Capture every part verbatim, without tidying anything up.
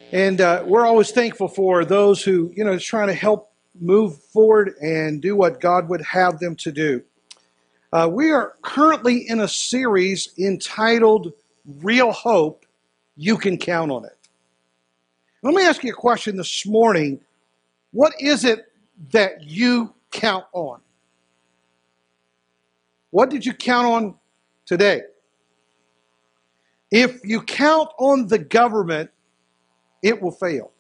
And uh, we're always thankful for those who, you know, is trying to help move forward and do what God would have them to do. Uh, we are currently in a series entitled Real Hope, You Can Count on It. Let me ask you a question this morning. What is it that you count on? What did you count on today? If you count on the government, it will fail.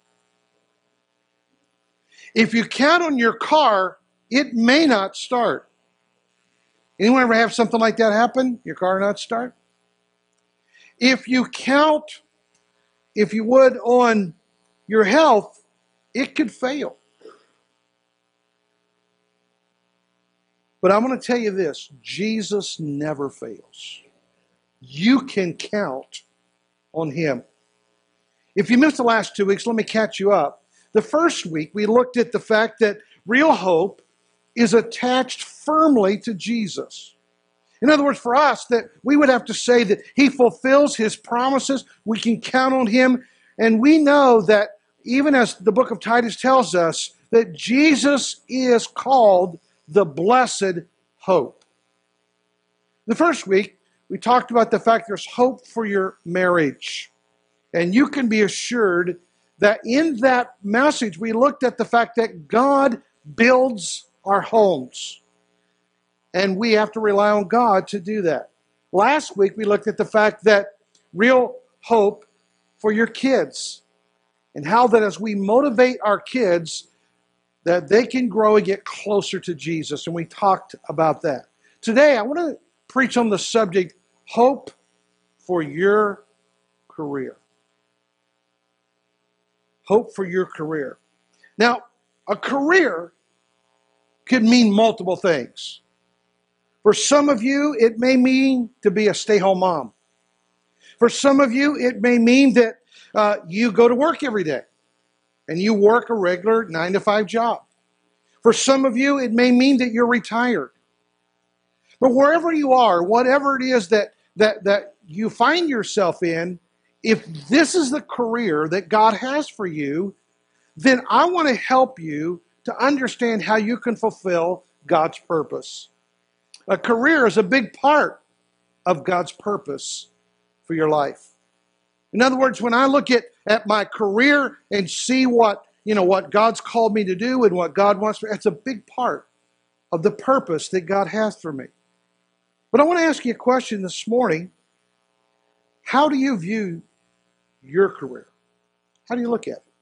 If you count on your car, it may not start. Anyone ever have something like that happen? Your car not start? If you count, if you would, on your health, it could fail. But I'm going to tell you this, Jesus never fails. You can count on Him. If you missed the last two weeks, let me catch you up. The first week, we looked at the fact that real hope is attached firmly to Jesus. In other words, for us, that we would have to say that He fulfills His promises. We can count on Him. And we know that even as the book of Titus tells us, that Jesus is called the blessed hope. The first week, we talked about the fact there's hope for your marriage. And you can be assured that in that message, we looked at the fact that God builds our homes. And we have to rely on God to do that. Last week, we looked at the fact that real hope for your kids. And how that as we motivate our kids, that they can grow and get closer to Jesus. And we talked about that. Today, I want to preach on the subject, hope for your career. Hope for your career. Now, a career could mean multiple things. For some of you, it may mean to be a stay-home mom. For some of you, it may mean that uh, you go to work every day and you work a regular nine to five job. For some of you, it may mean that you're retired. But wherever you are, whatever it is that, that, that you find yourself in, if this is the career that God has for you, then I want to help you to understand how you can fulfill God's purpose. A career is a big part of God's purpose for your life. In other words, when I look at, at my career and see what, you know, what God's called me to do and what God wants me, it's a big part of the purpose that God has for me. But I want to ask you a question this morning. How do you view your career? How do you look at it?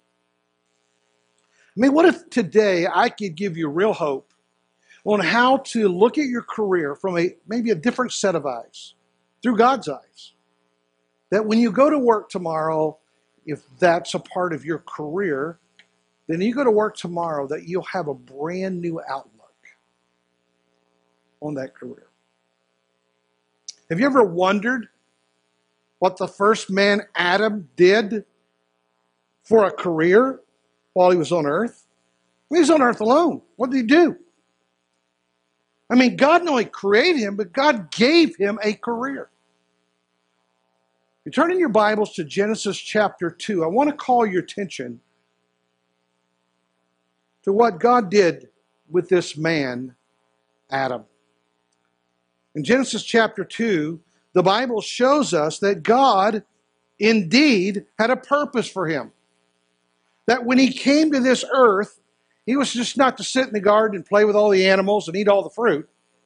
I mean, what if today I could give you real hope on how to look at your career from a maybe a different set of eyes, through God's eyes? That when you go to work tomorrow, if that's a part of your career, then you go to work tomorrow that you'll have a brand new outlook on that career. Have you ever wondered what the first man, Adam, did for a career while he was on earth? He was on earth alone. What did he do? I mean, God not only created him, but God gave him a career. You turn in your Bibles to Genesis chapter two. I want to call your attention to what God did with this man, Adam. In Genesis chapter two, the Bible shows us that God indeed had a purpose for him. That when he came to this earth, he was just not to sit in the garden and play with all the animals and eat all the fruit.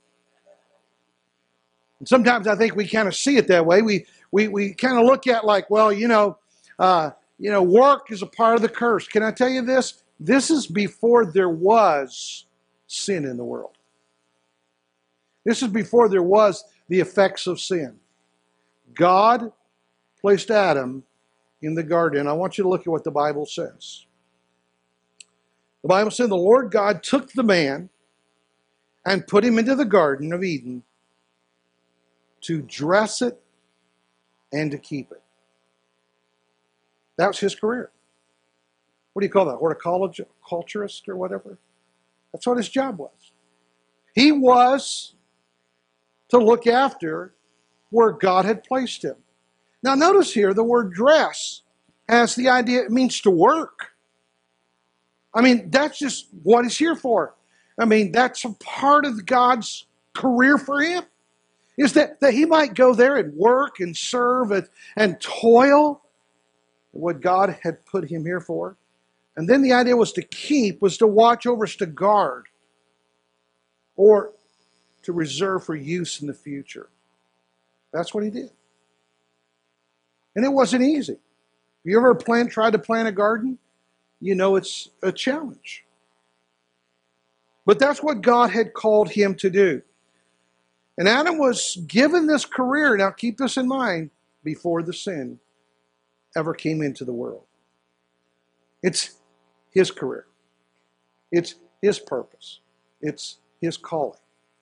And sometimes I think we kind of see it that way. We we we kind of look at like, well, you know, uh, you know, work is a part of the curse. Can I tell you this? This is before there was sin in the world. This is before there was the effects of sin. God placed Adam in the garden. I want you to look at what the Bible says. The Bible said the Lord God took the man and put him into the Garden of Eden to dress it and to keep it. That was his career. What do you call that? Horticulturist or whatever? That's what his job was. He was to look after where God had placed him. Now notice here the word dress. as the idea it means to work. I mean, that's just what he's here for. I mean, that's a part of God's career for him, is that, that he might go there and work and serve and, and toil what God had put him here for. And then the idea was to keep, was to watch over, is to guard, or to reserve for use in the future. That's what he did. And it wasn't easy. Have you ever plant, tried to plant a garden? You know it's a challenge. But that's what God had called him to do. And Adam was given this career, now keep this in mind, before the sin ever came into the world. It's his career. It's his purpose. It's his calling.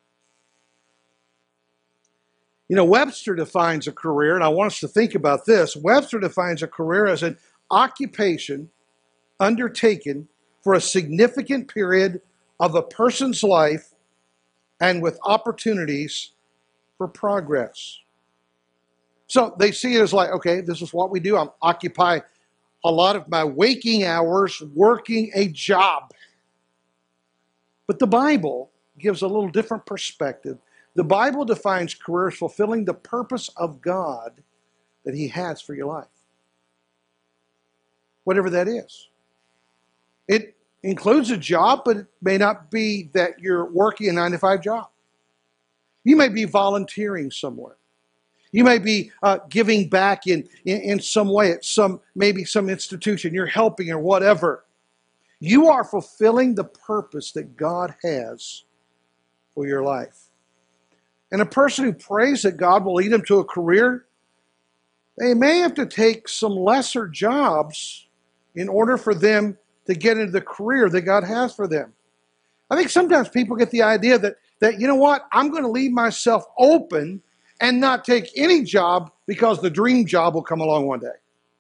You know, Webster defines a career, and I want us to think about this. Webster defines a career as an occupation undertaken for a significant period of a person's life and with opportunities for progress. So they see it as like, okay, this is what we do. I'm occupy a lot of my waking hours working a job. But the Bible gives a little different perspective. The Bible defines career as fulfilling the purpose of God that he has for your life. Whatever that is. It includes a job, but it may not be that you're working a nine to five job. You may be volunteering somewhere. You may be uh, giving back in, in, in some way at some, maybe some institution. You're helping or whatever. You are fulfilling the purpose that God has for your life. And a person who prays that God will lead them to a career, they may have to take some lesser jobs in order for them to get into the career that God has for them. I think sometimes people get the idea that, that you know what, I'm going to leave myself open and not take any job because the dream job will come along one day.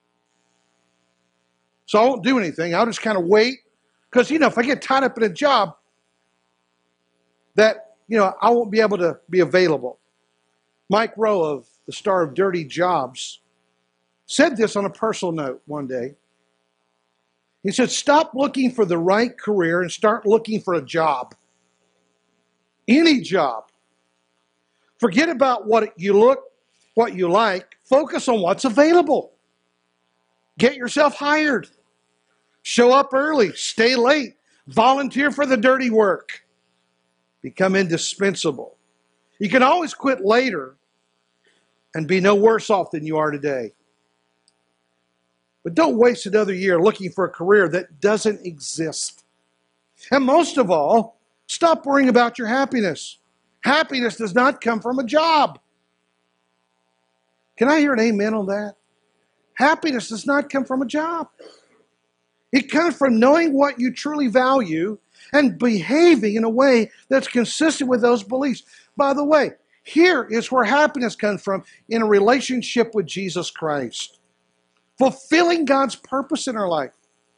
So I won't do anything. I'll just kind of wait. Because, you know, if I get tied up in a job, that, you know, I won't be able to be available. Mike Rowe of the Star of Dirty Jobs said this on a personal note one day. He said, stop looking for the right career and start looking for a job. Any job. Forget about what you look, what you like. Focus on what's available. Get yourself hired. Show up early. Stay late. Volunteer for the dirty work. Become indispensable. You can always quit later and be no worse off than you are today. But don't waste another year looking for a career that doesn't exist. And most of all, stop worrying about your happiness. Happiness does not come from a job. Can I hear an amen on that? Happiness does not come from a job. It comes from knowing what you truly value and behaving in a way that's consistent with those beliefs. By the way, here is where happiness comes from, in a relationship with Jesus Christ. Fulfilling God's purpose in our life.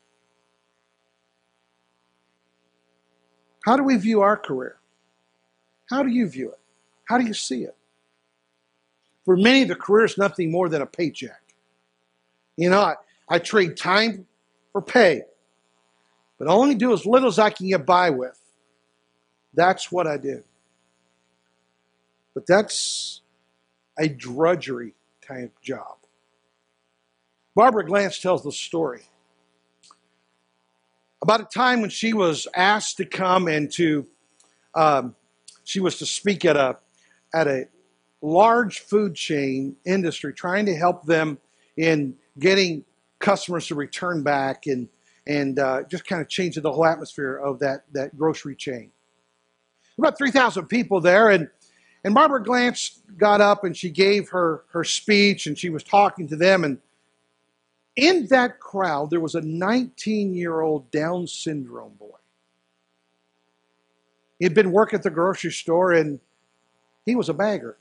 How do we view our career? How do you view it? How do you see it? For many, the career is nothing more than a paycheck. You know, I, I trade time for pay, but I only do as little as I can get by with. That's what I do. But that's a drudgery type job. Barbara Glantz tells the story about a time when she was asked to come and to, um, she was to speak at a at a large food chain industry, trying to help them in getting customers to return back and and uh, just kind of changing the whole atmosphere of that that grocery chain. About three thousand people there, and and Barbara Glantz got up and she gave her her speech, and she was talking to them, and in that crowd, there was a nineteen-year-old Down syndrome boy. He'd been working at the grocery store, and he was a bagger.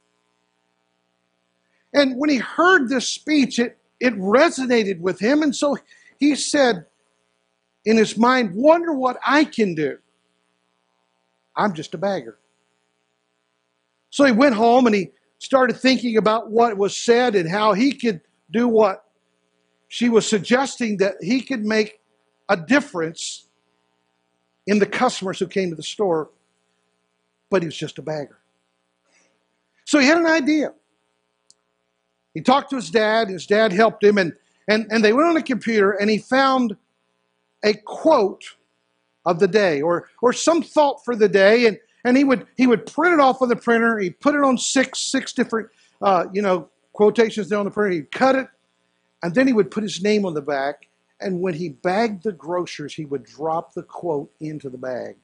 And when he heard this speech, it, it resonated with him, and so he said in his mind, wonder what I can do. I'm just a bagger. So he went home, and he started thinking about what was said and how he could do what she was suggesting that he could make a difference in the customers who came to the store, but he was just a bagger. So he had an idea. He talked to his dad. His dad helped him, and, and, and they went on a computer, and he found a quote of the day, or or some thought for the day, and and he would he would print it off on the printer. He'd put it on six six different uh, you know quotations there on the printer. He'd cut it, and then he would put his name on the back. And when he bagged the groceries, he would drop the quote into the bag.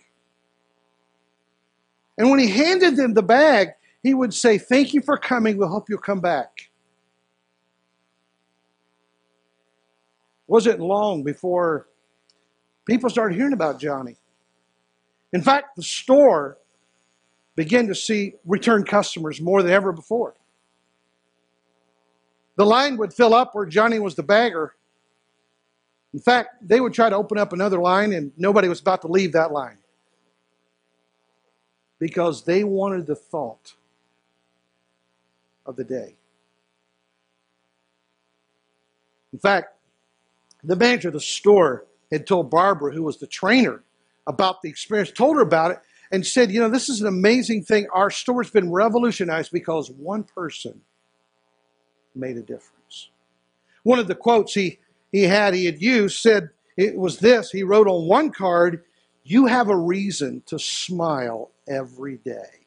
And when he handed them the bag, he would say, "Thank you for coming. We'll hope you'll come back." Wasn't long before people started hearing about Johnny. In fact, the store began to see return customers more than ever before. The line would fill up where Johnny was the bagger. In fact, they would try to open up another line, and nobody was about to leave that line, because they wanted the thought of the day. In fact, the manager of the store had told Barbara, who was the trainer, about the experience, told her about it, and said, you know, this is an amazing thing. Our store's been revolutionized because one person made a difference. One of the quotes he, he had, he had used, said, it was this. He wrote on one card, "You have a reason to smile every day."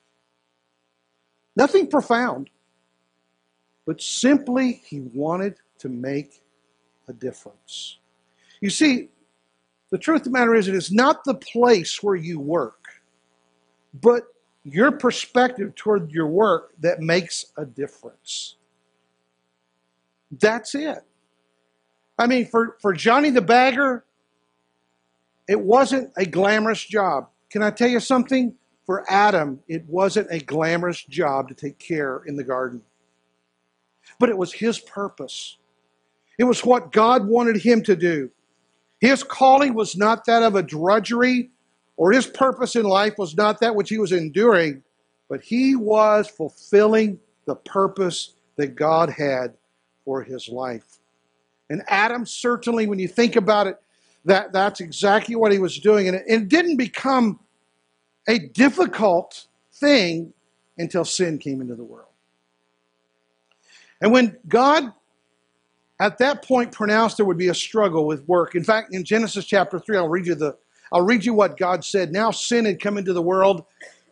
Nothing profound, but simply he wanted to make a difference. You see, the truth of the matter is, it is not the place where you work, but your perspective toward your work that makes a difference. That's it. I mean, for, for Johnny the bagger, it wasn't a glamorous job. Can I tell you something? For Adam, it wasn't a glamorous job to take care in the garden. But it was his purpose. It was what God wanted him to do. His calling was not that of a drudgery, or his purpose in life was not that which he was enduring, but he was fulfilling the purpose that God had for his life. And Adam, certainly, when you think about it, that, that's exactly what he was doing. And it, it didn't become a difficult thing until sin came into the world. And when God, at that point, pronounced there would be a struggle with work. In fact, in Genesis chapter three, I'll read you the, I'll read you what God said. Now sin had come into the world.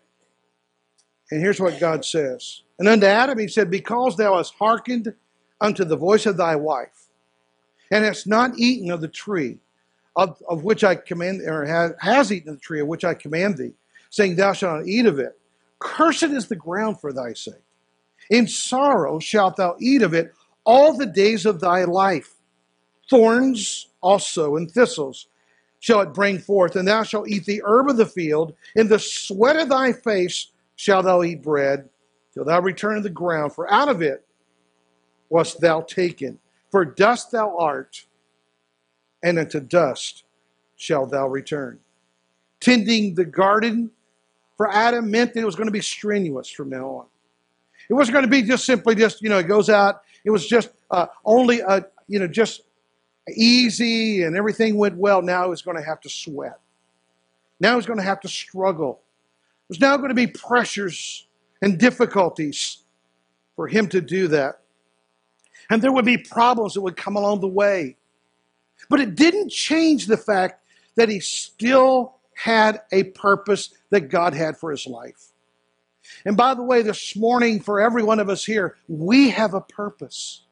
And here's what God says. And unto Adam he said, "Because thou hast hearkened unto the voice of thy wife, and hast not eaten of the tree of, of which I command, or has, has eaten of the tree of which I command thee, saying, Thou shalt not eat of it. Cursed is the ground for thy sake. In sorrow shalt thou eat of it all the days of thy life. Thorns also and thistles shall it bring forth, and thou shalt eat the herb of the field. In the sweat of thy face shalt thou eat bread, till thou return to the ground, for out of it wast thou taken. For dust thou art, and unto dust shalt thou return." Tending the garden for Adam meant that it was going to be strenuous from now on. It wasn't going to be just simply just, you know, it goes out. It was just uh, only, a, you know, just easy and everything went well. Now he was going to have to sweat. Now he's going to have to struggle. There's now going to be pressures and difficulties for him to do that. And there would be problems that would come along the way. But it didn't change the fact that he still had a purpose that God had for his life. And by the way, this morning, for every one of us here, we have a purpose.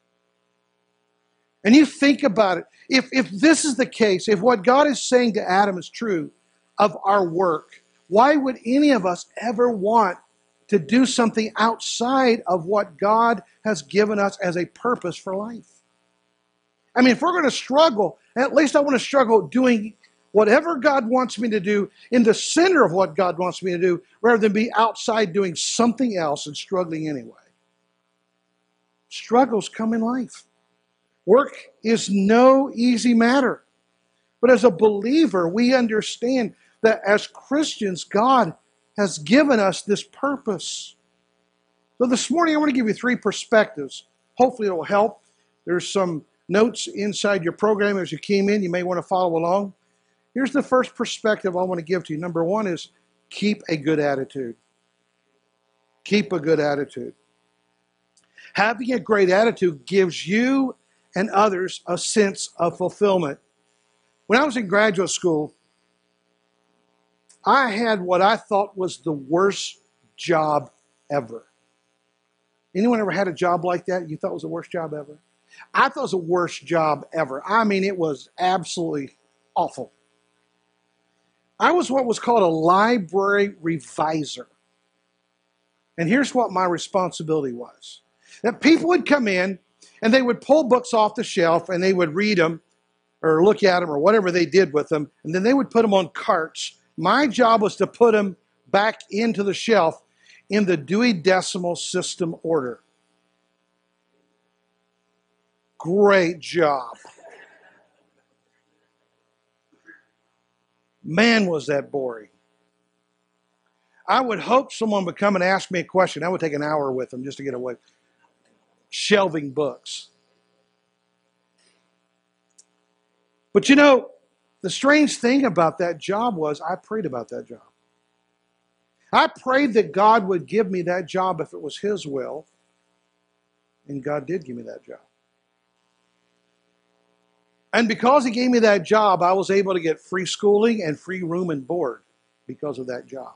And you think about it. If, if this is the case, if what God is saying to Adam is true of our work, why would any of us ever want to do something outside of what God has given us as a purpose for life? I mean, if we're going to struggle, at least I want to struggle doing whatever God wants me to do in the center of what God wants me to do, rather than be outside doing something else and struggling anyway. Struggles come in life. Work is no easy matter. But as a believer, we understand that as Christians, God has given us this purpose. So this morning, I want to give you three perspectives. Hopefully it will help. There's some notes inside your program as you came in. You may want to follow along. Here's the first perspective I want to give to you. Number one is keep a good attitude. Keep a good attitude. Having a great attitude gives you and others a sense of fulfillment. When I was in graduate school, I had what I thought was the worst job ever. Anyone ever had a job like that you thought was the worst job ever? I thought it was the worst job ever. I mean, it was absolutely awful. I was what was called a library reviser. And here's what my responsibility was. That people would come in and they would pull books off the shelf and they would read them or look at them or whatever they did with them. And then they would put them on carts. My job was to put them back into the shelf in the Dewey Decimal System order. Great job. Man, was that boring. I would hope someone would come and ask me a question. I would take an hour with them just to get away. Shelving books. But you know, the strange thing about that job was I prayed about that job. I prayed that God would give me that job if it was His will. And God did give me that job. And because He gave me that job, I was able to get free schooling and free room and board because of that job.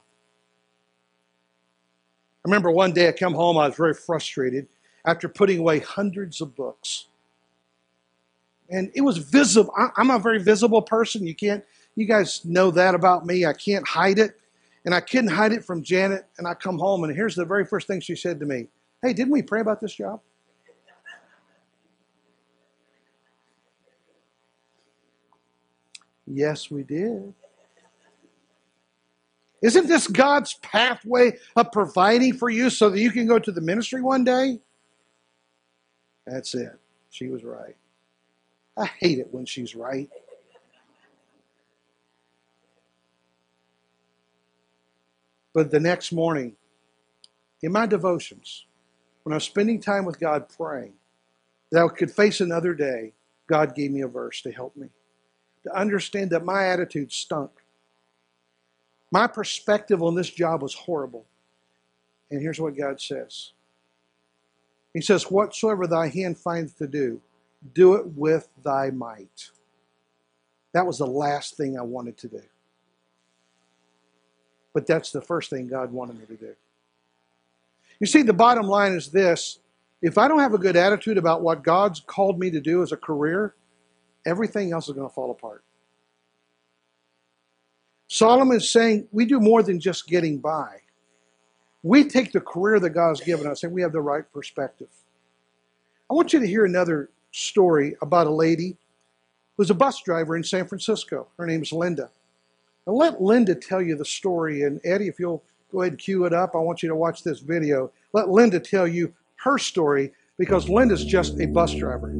I remember one day I come home, I was very frustrated after putting away hundreds of books. And it was visible. I'm a very visible person. You can't, you guys know that about me. I can't hide it. And I couldn't hide it from Janet. And I come home and here's the very first thing she said to me. Hey, didn't we pray about this job? Yes, we did. Isn't this God's pathway of providing for you so that you can go to the ministry one day? That's it. She was right. I hate it when she's right. But the next morning, in my devotions, when I was spending time with God praying, that I could face another day, God gave me a verse to help me. To understand that my attitude stunk. My perspective on this job was horrible. And here's what God says. He says, whatsoever thy hand findeth to do, do it with thy might. That was the last thing I wanted to do. But that's the first thing God wanted me to do. You see, the bottom line is this. If I don't have a good attitude about what God's called me to do as a career, everything else is going to fall apart. Solomon is saying we do more than just getting by. We take the career that God has given us and we have the right perspective. I want you to hear another story about a lady who's a bus driver in San Francisco. Her name is Linda. Now let Linda tell you the story. And Eddie, if you'll go ahead and cue it up, I want you to watch this video. Let Linda tell you her story because Linda's just a bus driver.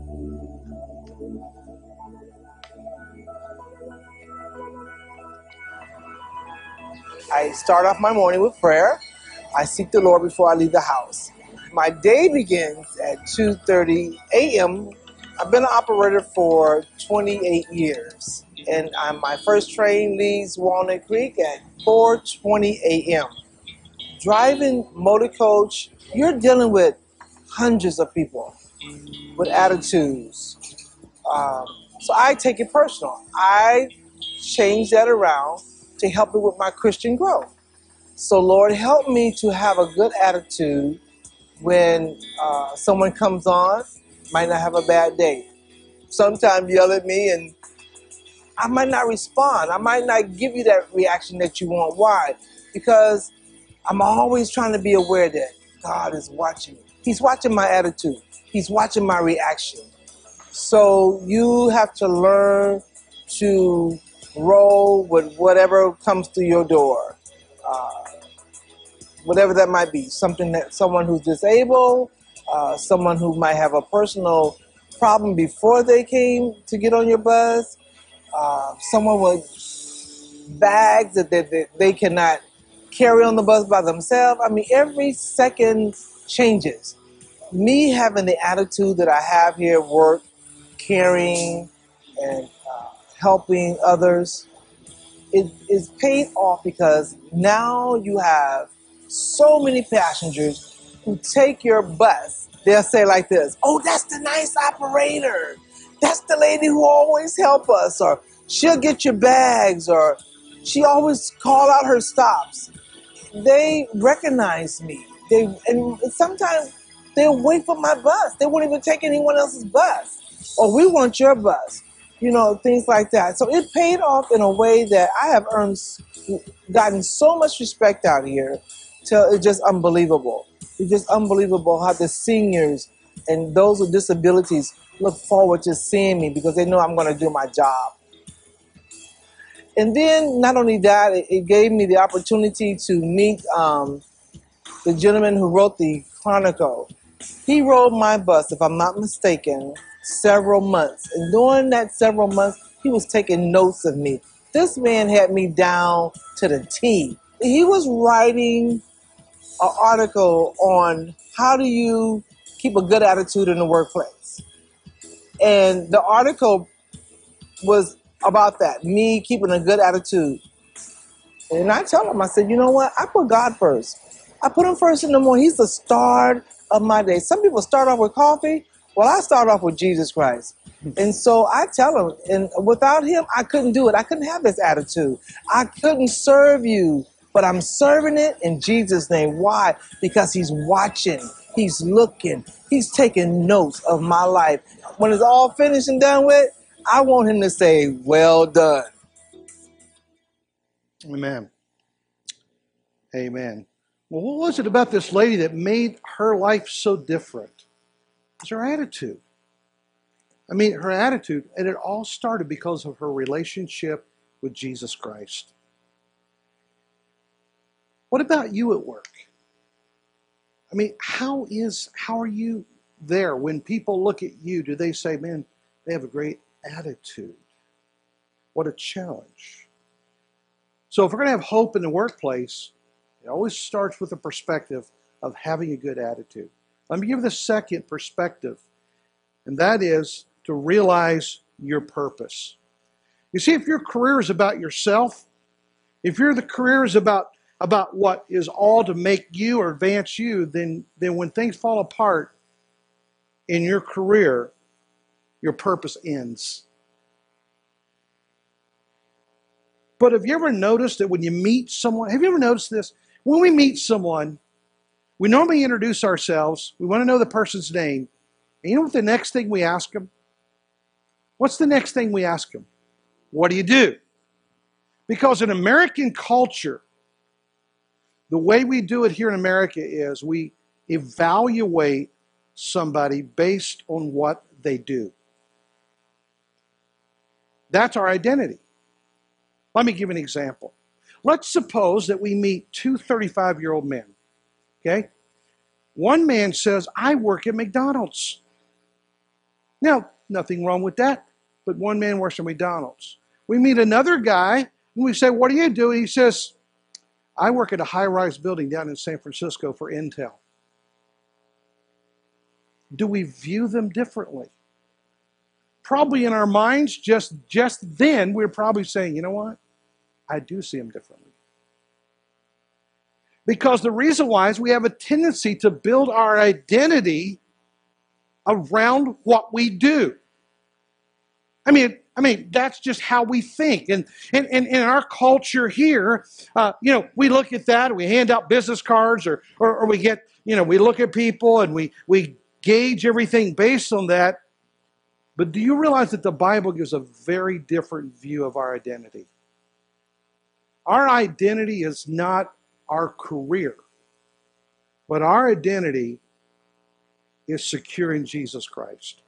I start off my morning with prayer. I seek the Lord before I leave the house. My day begins at two thirty a.m. I've been an operator for twenty-eight years. And I'm, my first train leaves Walnut Creek at four twenty a.m. Driving motor coach, you're dealing with hundreds of people with attitudes. Um, so I take it personal. I change that around to help me with my Christian growth. So Lord, help me to have a good attitude when uh, someone comes on, might not have a bad day. Sometimes yell at me and I might not respond. I might not give you that reaction that you want. Why? Because I'm always trying to be aware that God is watching. He's watching my attitude. He's watching my reaction. So you have to learn to roll with whatever comes through your door. Uh, whatever that might be. Something that someone who's disabled, uh, someone who might have a personal problem before they came to get on your bus, uh, someone with bags that they, that they cannot carry on the bus by themselves. I mean, every second changes. Me having the attitude that I have here at work caring and uh, helping others, it is paid off because now you have so many passengers who take your bus. They'll say like this, oh, that's the nice operator. That's the lady who always help us. Or she'll get your bags. Or she always call out her stops. They recognize me. They and sometimes they'll wait for my bus. They won't even take anyone else's bus. Or we want your bus. You know, things like that. So it paid off in a way that I have earned, gotten so much respect out here till it's just unbelievable. It's just unbelievable how the seniors and those with disabilities look forward to seeing me because they know I'm going to do my job. And then not only that, it, it gave me the opportunity to meet um, the gentleman who wrote the Chronicle. He rode my bus, if I'm not mistaken, several months. And during that several months, he was taking notes of me. This man had me down to the T. He was writing an article on how do you keep a good attitude in the workplace. And the article was about that, me keeping a good attitude. And I tell him, I said, you know what? I put God first. I put him first in the morning. He's the start of my day. Some people start off with coffee. Well, I start off with Jesus Christ. And so I tell him, and without him, I couldn't do it. I couldn't have this attitude. I couldn't serve you, but I'm serving it in Jesus' name. Why? Because he's watching. He's looking. He's taking notes of my life. When it's all finished and done with, I want him to say, well done. Amen. Amen. Well, what was it about this lady that made her life so different? It was her attitude. I mean, her attitude, and it all started because of her relationship with Jesus Christ. What about you at work? I mean, how is, how are you there? When people look at you, do they say, man, they have a great attitude? What a challenge. So if we're going to have hope in the workplace, it always starts with the perspective of having a good attitude. Let me give the second perspective, and that is to realize your purpose. You see, if your career is about yourself, if your the career is about, about what is all to make you or advance you, then, then when things fall apart in your career, your purpose ends. But have you ever noticed that when you meet someone, have you ever noticed this? When we meet someone, we normally introduce ourselves. We want to know the person's name. And you know what the next thing we ask them? What's the next thing we ask them? What do you do? Because in American culture, the way we do it here in America is we evaluate somebody based on what they do. That's our identity. Let me give an example. Let's suppose that we meet two thirty-five-year-old men. Okay? One man says, I work at McDonald's. Now, nothing wrong with that, but one man works at McDonald's. We meet another guy, and we say, what do you do? And he says, I work at a high-rise building down in San Francisco for Intel. Do we view them differently? Probably in our minds, just, just then, we're probably saying, you know what? I do see them differently. Because the reason why is we have a tendency to build our identity around what we do. I mean, I mean, that's just how we think. And in and, and in our culture here, uh, you know, we look at that, we hand out business cards, or, or or we get, you know, we look at people and we we gauge everything based on that. But do you realize that the Bible gives a very different view of our identity? Our identity is not our career, but our identity is secure in Jesus Christ.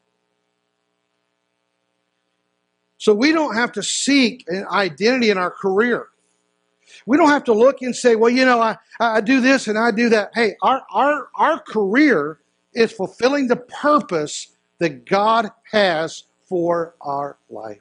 So we don't have to seek an identity in our career. We don't have to look and say, well, you know, I, I do this and I do that. Hey, our, our, our career is fulfilling the purpose that God has for our life.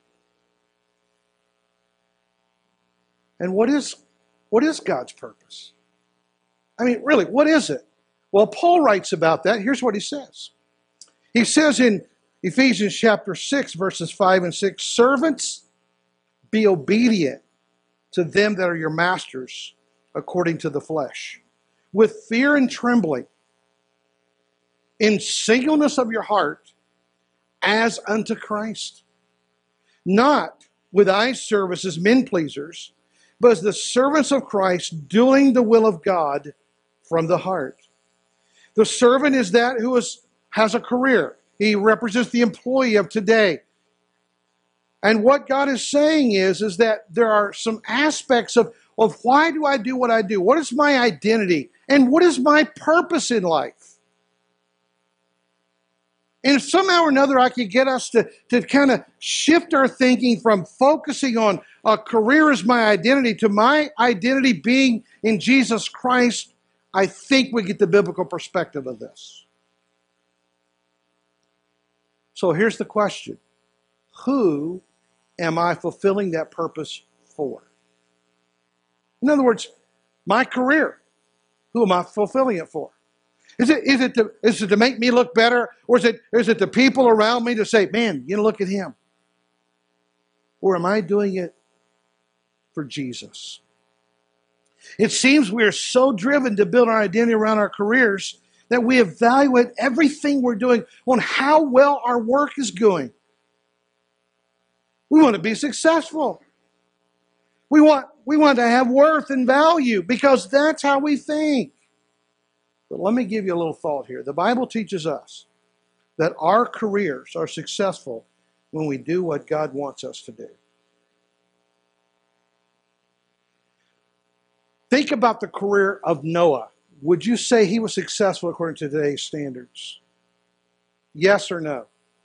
And what is, what is God's purpose? I mean, really, what is it? Well, Paul writes about that. Here's what he says. He says in Ephesians chapter six, verses five and six. Servants, be obedient to them that are your masters, according to the flesh, with fear and trembling, in singleness of your heart, as unto Christ. Not with eye service as men pleasers, but as the servants of Christ, doing the will of God from the heart. The servant is that who is, has a career. He represents the employee of today. And what God is saying is, is that there are some aspects of, of why do I do what I do? What is my identity? And what is my purpose in life? And if somehow or another I could get us to, to kind of shift our thinking from focusing on a career as my identity to my identity being in Jesus Christ, I think we get the biblical perspective of this. So here's the question. Who am I fulfilling that purpose for? In other words, my career. Who am I fulfilling it for? Is it, is it, to, is it to make me look better? Or is it, is it the people around me to say, man, you know, look at him? Or am I doing it for Jesus? It seems we are so driven to build our identity around our careers that we evaluate everything we're doing on how well our work is going. We want to be successful. We want, we want to have worth and value because that's how we think. But let me give you a little thought here. The Bible teaches us that our careers are successful when we do what God wants us to do. Think about the career of Noah. Would you say he was successful according to today's standards? Yes or no?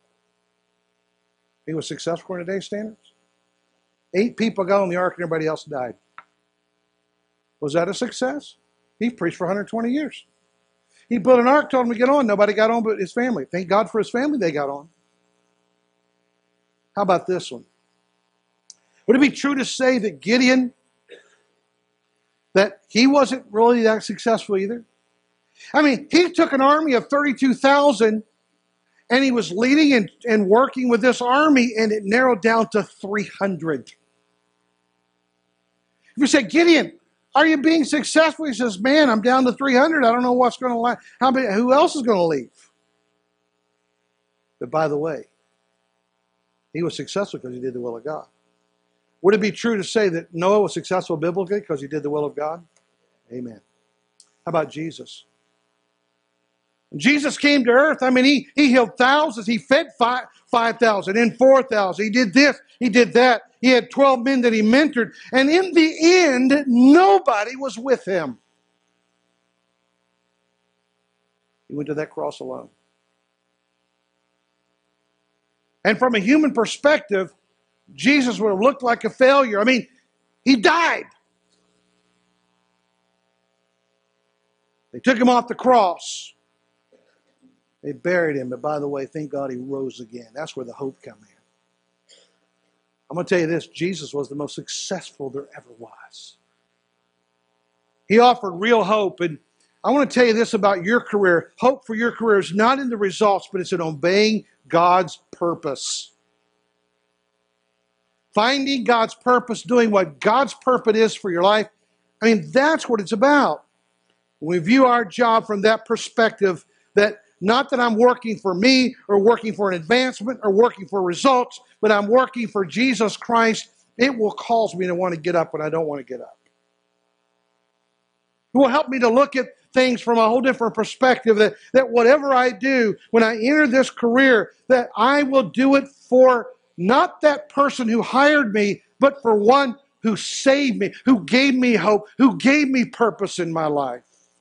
He was successful according to today's standards? Eight people got on the ark and everybody else died. Was that a success? He preached for one hundred twenty years. He built an ark, told him to get on. Nobody got on but his family. Thank God for his family they got on. How about this one? Would it be true to say that Gideon, that he wasn't really that successful either? I mean, he took an army of thirty-two thousand and he was leading and, and working with this army and it narrowed down to three hundred. If you say, Gideon, are you being successful? He says, man, I'm down to three hundred. I don't know what's going to last. How many, who else is going to leave? But by the way, he was successful because he did the will of God. Would it be true to say that Noah was successful biblically because he did the will of God? Amen. How about Jesus? When Jesus came to earth, I mean, he, he healed thousands. He fed five, 5,000 and four thousand. He did this. He did that. He had twelve men that he mentored. And in the end, nobody was with him. He went to that cross alone. And from a human perspective, Jesus would have looked like a failure. I mean, he died. They took him off the cross. They buried him. But by the way, thank God he rose again. That's where the hope comes in. I'm going to tell you this. Jesus was the most successful there ever was. He offered real hope. And I want to tell you this about your career. Hope for your career is not in the results, but it's in obeying God's purpose. Finding God's purpose, doing what God's purpose is for your life. I mean, that's what it's about. When we view our job from that perspective, that not that I'm working for me or working for an advancement or working for results, but I'm working for Jesus Christ, it will cause me to want to get up when I don't want to get up. It will help me to look at things from a whole different perspective, that, that whatever I do, when I enter this career, that I will do it for not that person who hired me, but for one who saved me, who gave me hope, who gave me purpose in my life.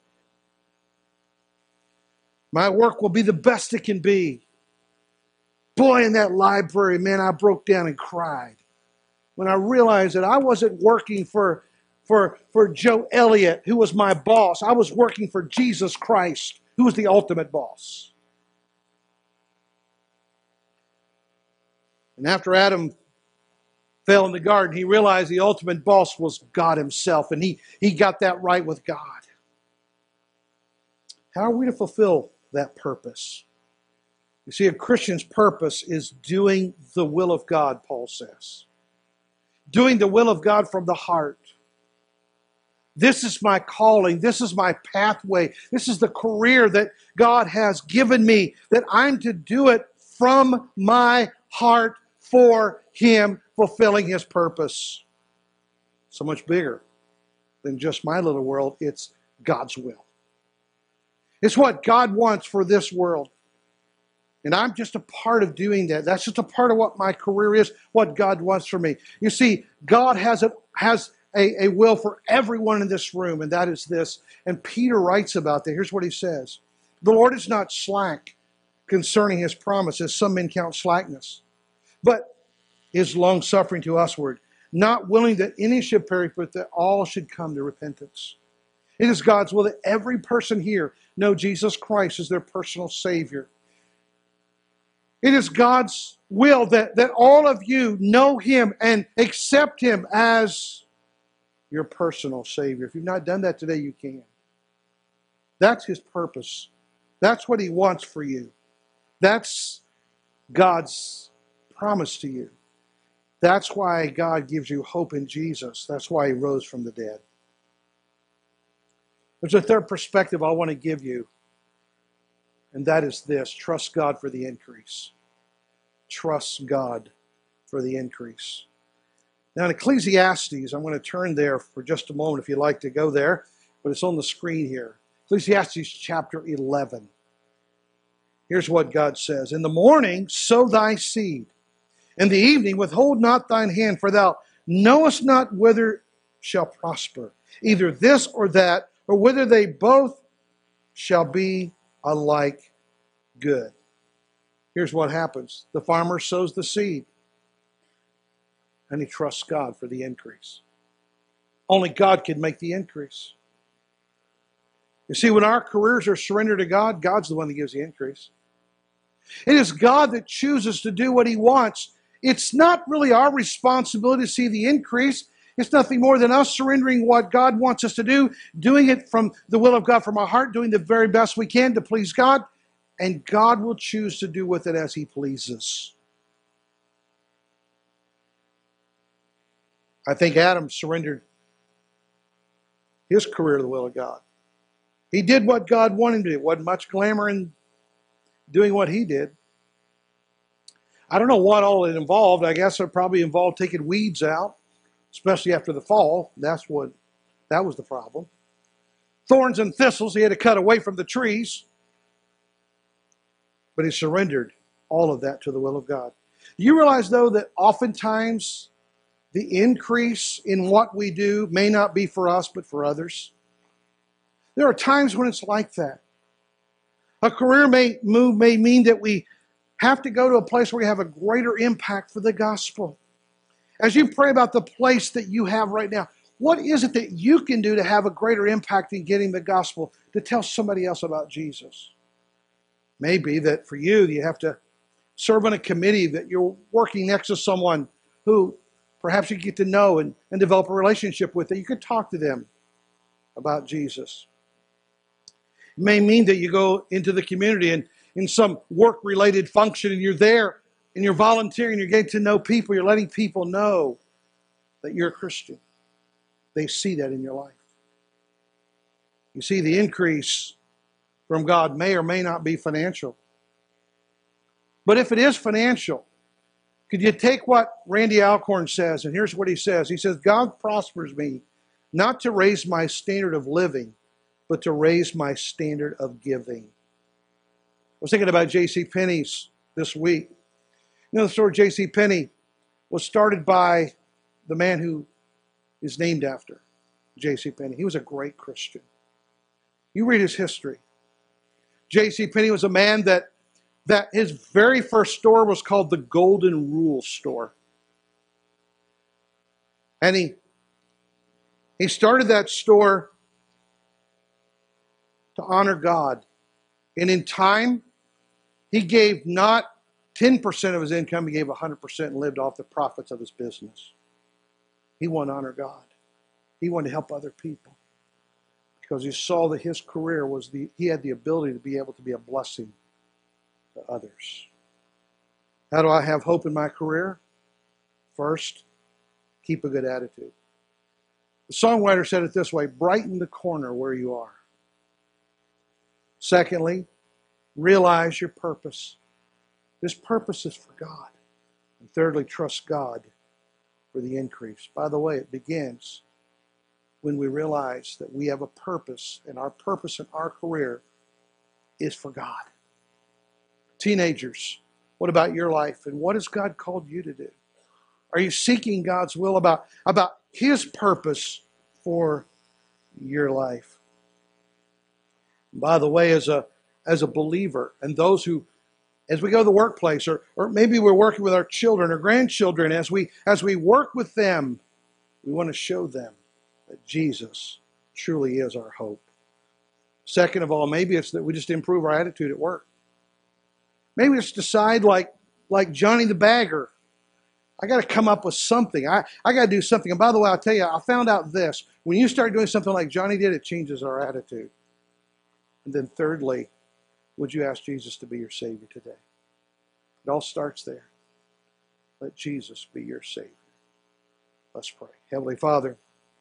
My work will be the best it can be. Boy, in that library, man, I broke down and cried when I realized that I wasn't working for, for, for Joe Elliott, who was my boss. I was working for Jesus Christ, who was the ultimate boss. And after Adam fell in the garden, he realized the ultimate boss was God himself, and he, he got that right with God. How are we to fulfill that purpose? You see, a Christian's purpose is doing the will of God, Paul says. Doing the will of God from the heart. This is my calling. This is my pathway. This is the career that God has given me, that I'm to do it from my heart for Him, fulfilling His purpose. So much bigger than just my little world. It's God's will. It's what God wants for this world. And I'm just a part of doing that. That's just a part of what my career is, what God wants for me. You see, God has a, has a, a will for everyone in this room, and that is this. And Peter writes about that. Here's what he says. The Lord is not slack concerning His promises. Some men count slackness. But is long-suffering to usward, not willing that any should perish, but that all should come to repentance. It is God's will that every person here know Jesus Christ as their personal Savior. It is God's will that, that all of you know Him and accept Him as your personal Savior. If you've not done that today, you can. That's His purpose. That's what He wants for you. That's God's promise to you. That's why God gives you hope in Jesus. That's why He rose from the dead. There's a third perspective I want to give you, and that is this: trust God for the increase. Trust God for the increase. Now in Ecclesiastes, I'm going to turn there for just a moment if you'd like to go there, but it's on the screen here. Ecclesiastes chapter eleven. Here's what God says. In the morning sow thy seed. In the evening withhold not thine hand, for thou knowest not whether shall prosper, either this or that, or whether they both shall be alike good. Here's what happens. The farmer sows the seed, and he trusts God for the increase. Only God can make the increase. You see, when our careers are surrendered to God, God's the one that gives the increase. It is God that chooses to do what He wants. It's not really our responsibility to see the increase. It's nothing more than us surrendering what God wants us to do, doing it from the will of God from our heart, doing the very best we can to please God, and God will choose to do with it as He pleases. I think Adam surrendered his career to the will of God. He did what God wanted him to do. It wasn't much glamour in doing what he did. I don't know what all it involved. I guess it probably involved taking weeds out, especially after the fall. That's what, that was the problem. Thorns and thistles he had to cut away from the trees. But he surrendered all of that to the will of God. You realize, though, that oftentimes the increase in what we do may not be for us, but for others? There are times when it's like that. A career may move may mean that we have to go to a place where we have a greater impact for the gospel. As you pray about the place that you have right now, what is it that you can do to have a greater impact in getting the gospel, to tell somebody else about Jesus? Maybe that for you, you have to serve on a committee, that you're working next to someone who perhaps you get to know and, and develop a relationship with, that you could talk to them about Jesus. It may mean that you go into the community and in some work-related function and you're there and you're volunteering, you're getting to know people, you're letting people know that you're a Christian. They see that in your life. You see, the increase from God may or may not be financial. But if it is financial, could you take what Randy Alcorn says? And here's what he says. He says, God prospers me not to raise my standard of living, but to raise my standard of giving. I was thinking about J C Penney's this week. You know, the store J C Penney was started by the man who is named after J C Penney. He was a great Christian. You read his history. J C Penney was a man that, that his very first store was called the Golden Rule Store. And he, he started that store to honor God. And in time, he gave not ten percent of his income, he gave one hundred percent and lived off the profits of his business. He wanted to honor God. He wanted to help other people. Because he saw that his career was the, he had the ability to be able to be a blessing to others. How do I have hope in my career? First, keep a good attitude. The songwriter said it this way: brighten the corner where you are. Secondly, realize your purpose. This purpose is for God. And thirdly, trust God for the increase. By the way, it begins when we realize that we have a purpose, and our purpose in our career is for God. Teenagers, what about your life, and what has God called you to do? Are you seeking God's will about, about His purpose for your life? By the way, as a as a believer, and those who, as we go to the workplace, or or maybe we're working with our children or grandchildren, as we as we work with them, we want to show them that Jesus truly is our hope. Second of all, maybe it's that we just improve our attitude at work. Maybe it's decide like like Johnny the Bagger. I got to come up with something. I, I got to do something. And by the way, I'll tell you, I found out this. When you start doing something like Johnny did, it changes our attitude. And then thirdly, would you ask Jesus to be your Savior today? It all starts there. Let Jesus be your Savior. Let's pray. Heavenly Father,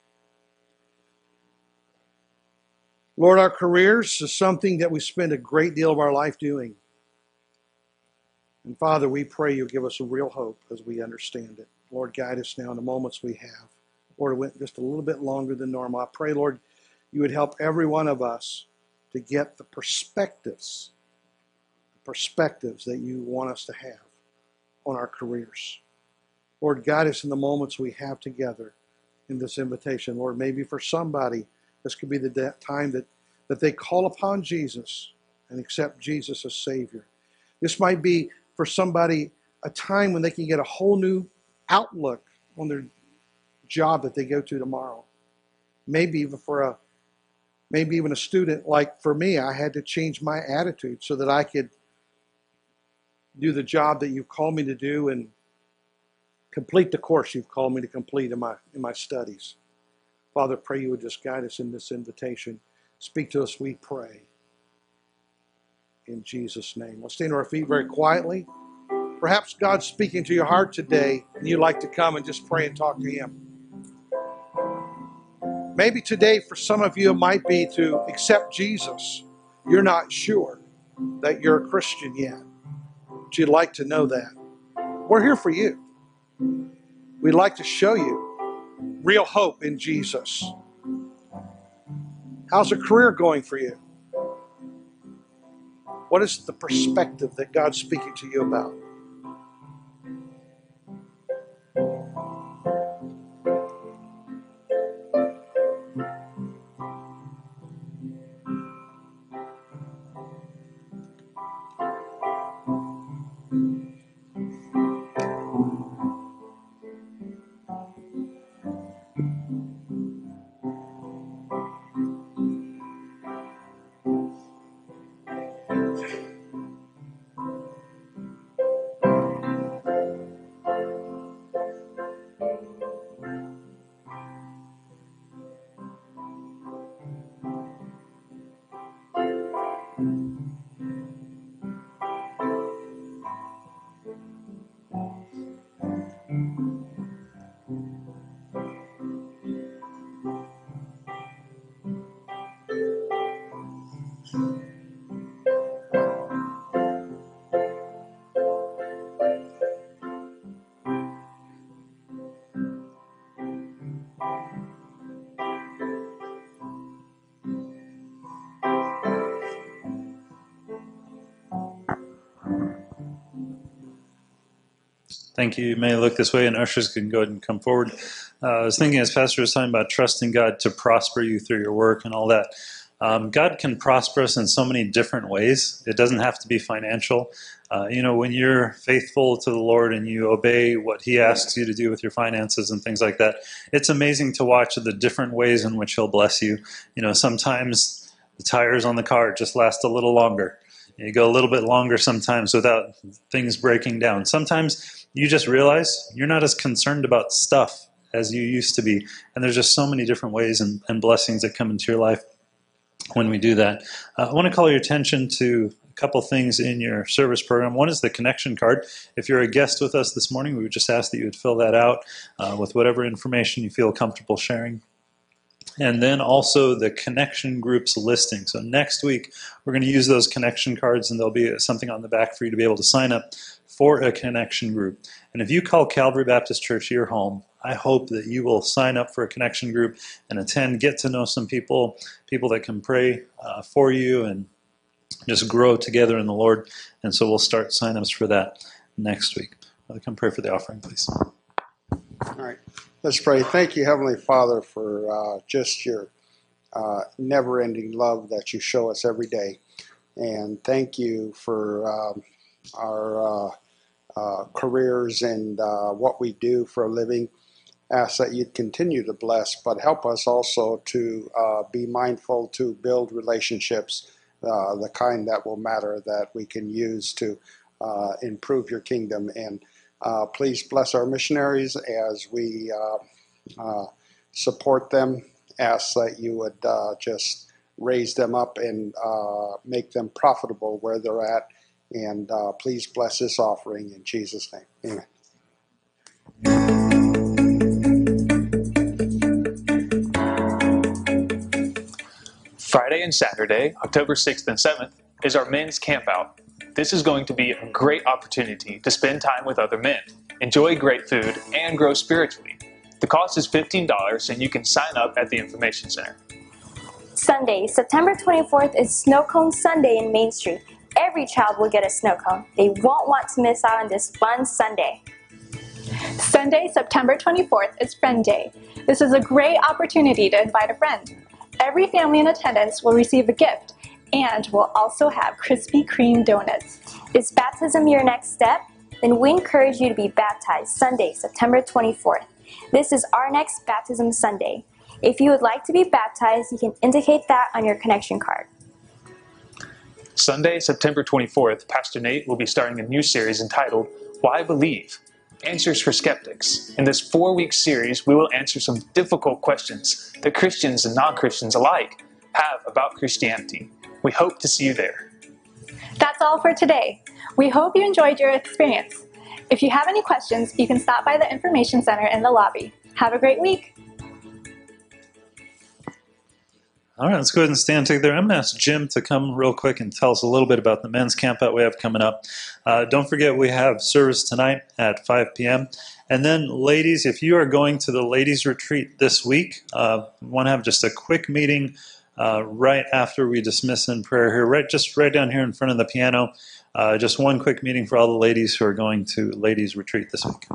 Lord, our careers is something that we spend a great deal of our life doing. And Father, we pray you'll give us a real hope as we understand it. Lord, guide us now in the moments we have. Lord, it went just a little bit longer than normal. I pray, Lord, you would help every one of us to get the perspectives, the perspectives that you want us to have on our careers. Lord, guide us in the moments we have together in this invitation. Lord, maybe for somebody, this could be the time that, that they call upon Jesus and accept Jesus as Savior. This might be for somebody a time when they can get a whole new outlook on their job that they go to tomorrow. Maybe even for a maybe even a student like for me, I had to change my attitude so that I could do the job that you've called me to do and complete the course you've called me to complete in my in my studies. Father, pray you would just guide us in this invitation. Speak to us, we pray. In Jesus' name. Let's stand to our feet very quietly. Perhaps God's speaking to your heart today and you'd like to come and just pray and talk to Him. Maybe today for some of you it might be to accept Jesus. You're not sure that you're a Christian yet, but you'd like to know that. We're here for you. We'd like to show you real hope in Jesus. How's a career going for you? What is the perspective that God's speaking to you about? Thank you. You may look this way, and ushers can go ahead and come forward. Uh, I was thinking as Pastor was talking about trusting God to prosper you through your work and all that. Um, God can prosper us in so many different ways. It doesn't have to be financial. Uh, you know, when you're faithful to the Lord and you obey what He asks you to do with your finances and things like that, it's amazing to watch the different ways in which He'll bless you. You know, sometimes the tires on the car just last a little longer. You go a little bit longer sometimes without things breaking down. Sometimes you just realize you're not as concerned about stuff as you used to be. And there's just so many different ways and, and blessings that come into your life when we do that. Uh, I want to call your attention to couple things in your service program. One is the connection card. If you're a guest with us this morning, we would just ask that you would fill that out uh, with whatever information you feel comfortable sharing. And then also the connection groups listing. So next week, we're going to use those connection cards, and there'll be something on the back for you to be able to sign up for a connection group. And if you call Calvary Baptist Church your home, I hope that you will sign up for a connection group and attend, get to know some people, people that can pray uh, for you and just grow together in the Lord. And so we'll start sign-ups for that next week. I'll come pray for the offering, please. All right. Let's pray. Thank you, Heavenly Father, for uh, just your uh, never-ending love that you show us every day. And thank you for um, our uh, uh, careers and uh, what we do for a living. Ask that you'd continue to bless, but help us also to uh, be mindful to build relationships, uh, the kind that will matter, that we can use to uh, improve your kingdom. And Uh, please bless our missionaries as we uh, uh, support them. Ask that you would uh, just raise them up and uh, make them profitable where they're at. And uh, please bless this offering in Jesus' name. Amen. Friday and Saturday, October sixth and seventh, is our men's campout. This is going to be a great opportunity to spend time with other men, enjoy great food, and grow spiritually. The cost is fifteen dollars, and you can sign up at the Information Center. Sunday, September twenty-fourth is Snow Cone Sunday in Main Street. Every child will get a snow cone. They won't want to miss out on this fun Sunday. Sunday, September twenty-fourth is Friend Day. This is a great opportunity to invite a friend. Every family in attendance will receive a gift, and we'll also have Krispy Kreme donuts. Is baptism your next step? Then we encourage you to be baptized Sunday, September twenty-fourth. This is our next Baptism Sunday. If you would like to be baptized, you can indicate that on your connection card. Sunday, September twenty-fourth, Pastor Nate will be starting a new series entitled, Why Believe? Answers for Skeptics. In this four-week series, we will answer some difficult questions that Christians and non-Christians alike have about Christianity. We hope to see you there. That's all for today. We hope you enjoyed your experience. If you have any questions, you can stop by the Information Center in the lobby. Have a great week. All right, let's go ahead and stand together. I'm going to ask Jim to come real quick and tell us a little bit about the men's camp out we have coming up. Uh, don't forget, we have service tonight at five p.m. And then, ladies, if you are going to the ladies' retreat this week, uh, we want to have just a quick meeting uh, right after we dismiss in prayer here, right just right down here in front of the piano. Uh, just one quick meeting for all the ladies who are going to ladies' retreat this week.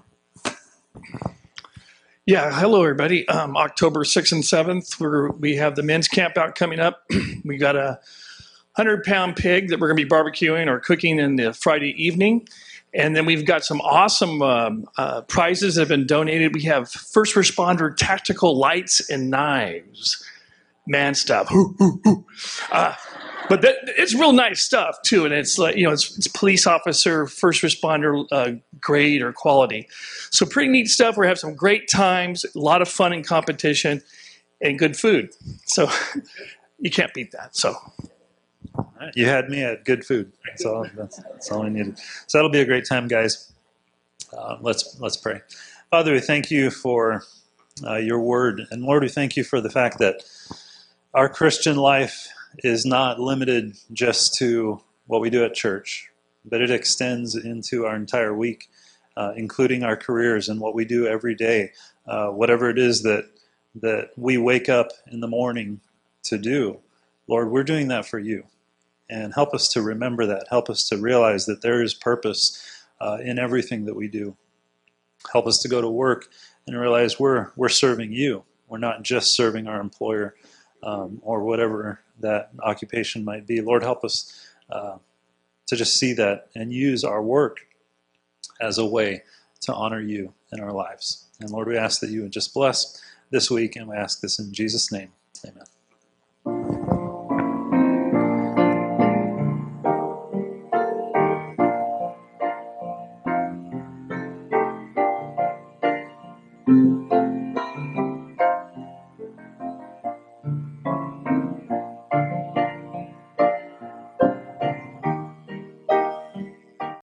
Yeah, hello everybody. Um, October sixth and seventh, we're, we have the men's camp out coming up. We got a hundred pound pig that we're going to be barbecuing or cooking in the Friday evening. And then we've got some awesome um, uh, prizes that have been donated. We have first responder tactical lights and knives. Man stuff. uh, But that, it's real nice stuff too, and it's like, you know, it's, it's police officer, first responder uh, grade or quality. So pretty neat stuff. We have some great times, a lot of fun and competition, and good food. So you can't beat that. So all right, you had me at good food. That's all. That's, that's all I needed. So that'll be a great time, guys. Uh, let's let's pray. Father, we thank you for uh, your word, and Lord, we thank you for the fact that our Christian life is not limited just to what we do at church, but it extends into our entire week, uh, including our careers and what we do every day, uh, whatever it is that that we wake up in the morning to do. Lord, we're doing that for you, and help us to remember that. Help us to realize that there is purpose uh, in everything that we do. Help us to go to work and realize we're we're serving you. We're not just serving our employer um, or whatever that occupation might be. Lord, help us uh, to just see that and use our work as a way to honor you in our lives. And Lord, we ask that you would just bless this week, and we ask this in Jesus' name. Amen.